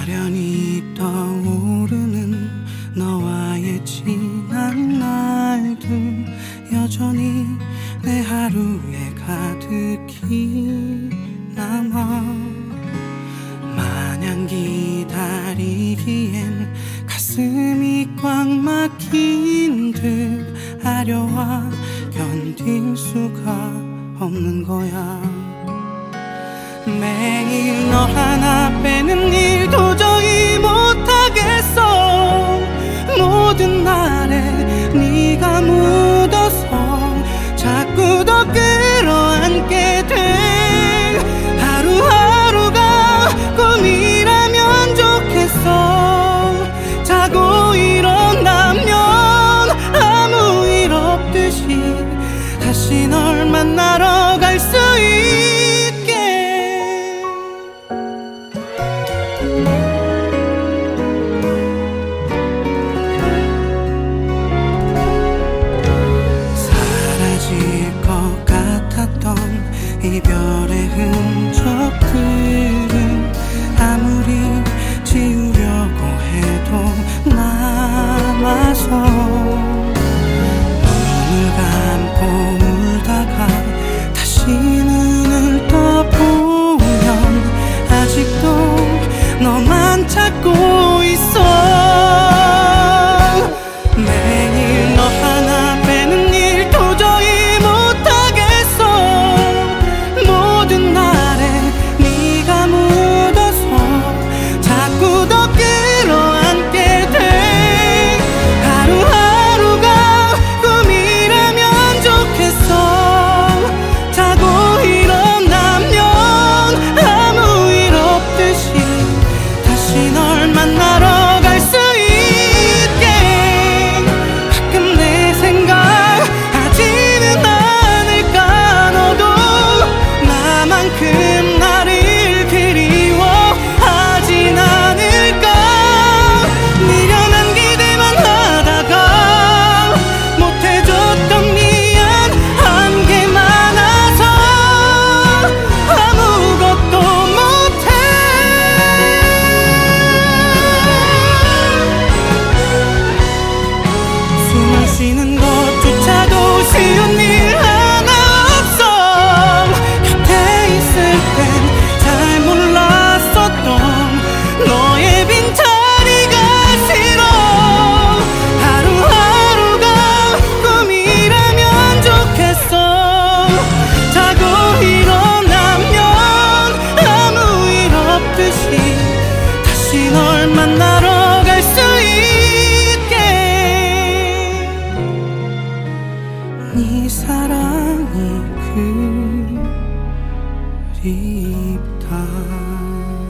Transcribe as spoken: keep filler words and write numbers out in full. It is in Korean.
나란히 떠오르는 너와의 지난 날들, 여전히 내 하루에 가득히 남아. 마냥 기다리기엔 가슴이 꽉 막힌 듯 아려와 견딜 수가 없는 거야. 매일 너 하나 빼는 일 도저히 못하겠어. 모든 날에 네가 묻어서 자꾸 더 끌어안게 돼. 하루하루가 꿈이라면 좋겠어. 자고 일어나면 아무 일 없듯이 다시 널 만나러 갈 수 있게. 사라질 것 같았던 이별의 흔적들은 아무리 지우려고 해도 남아서 눈을 감고 울다가 다시 눈을 떠보면 아직도 너만 찾고 있어. 매일 너 하나 빼는 일 도저히 못하겠어. 모든 날에 네가 묻어서 자꾸 더 끌어안게 돼. 하루하루가 꿈이라면 좋겠어. 자고 일어나면 아무 일 없듯이 다시 널 만나러 갈 수 있게. 가끔 내 생각하지는 않을까. 너도 나만큼 나를 그리워하진 않을까. 미련한 기대만 하다가 못해줬던 미안한 게 많아서 아무것도 못해. 숨을 쉬는 것조차도 쉬운 일 하나 없어. 곁에 있을 땐 잘 몰랐었던 너의 빈자리가 싫어. 하루하루가 꿈이라면 좋겠어. 자고 일어나면 아무 일 없듯이 다시 널 만나러 갈 수 있게. 네 사랑이 그립다.